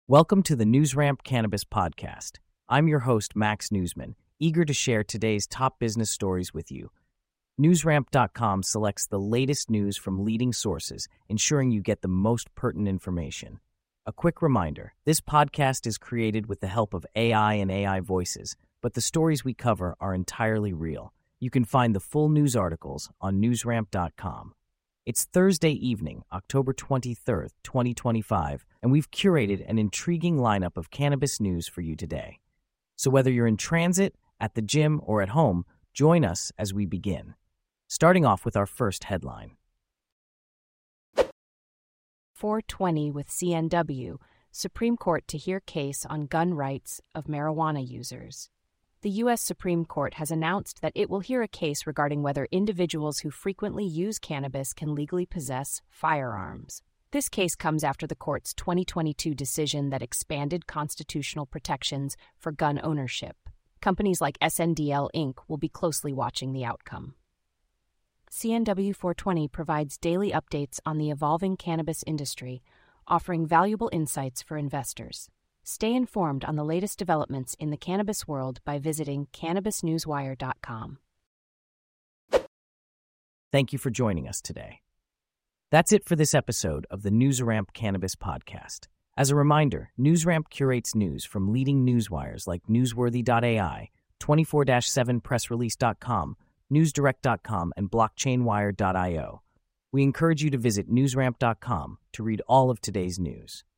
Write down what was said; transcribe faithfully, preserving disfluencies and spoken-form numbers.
Welcome to the NewsRamp Cannabis Podcast. I'm your host, Max Newsman, eager to share today's top business stories with you. NewsRamp dot com selects the latest news from leading sources, ensuring you get the most pertinent information. A quick reminder, this podcast is created with the help of A I and A I voices, but the stories we cover are entirely real. You can find the full news articles on NewsRamp dot com. It's Thursday evening, October twenty-third, twenty twenty-five, and we've curated an intriguing lineup of cannabis news for you today. So whether you're in transit, at the gym, or at home, join us as we begin. Starting off with our first headline. four twenty with C N W, Supreme Court to hear case on gun rights of marijuana users. The U S Supreme Court has announced that it will hear a case regarding whether individuals who frequently use cannabis can legally possess firearms. This case comes after the court's twenty twenty-two decision that expanded constitutional protections for gun ownership. Companies like S N D L Incorporated will be closely watching the outcome. C N W four twenty provides daily updates on the evolving cannabis industry, offering valuable insights for investors. Stay informed on the latest developments in the cannabis world by visiting cannabis newswire dot com. Thank you for joining us today. That's it for this episode of the NewsRamp Cannabis Podcast. As a reminder, NewsRamp curates news from leading newswires like newsworthy dot A I, twenty-four seven press release dot com, newsdirect dot com, and blockchain wire dot io. We encourage you to visit newsramp dot com to read all of today's news.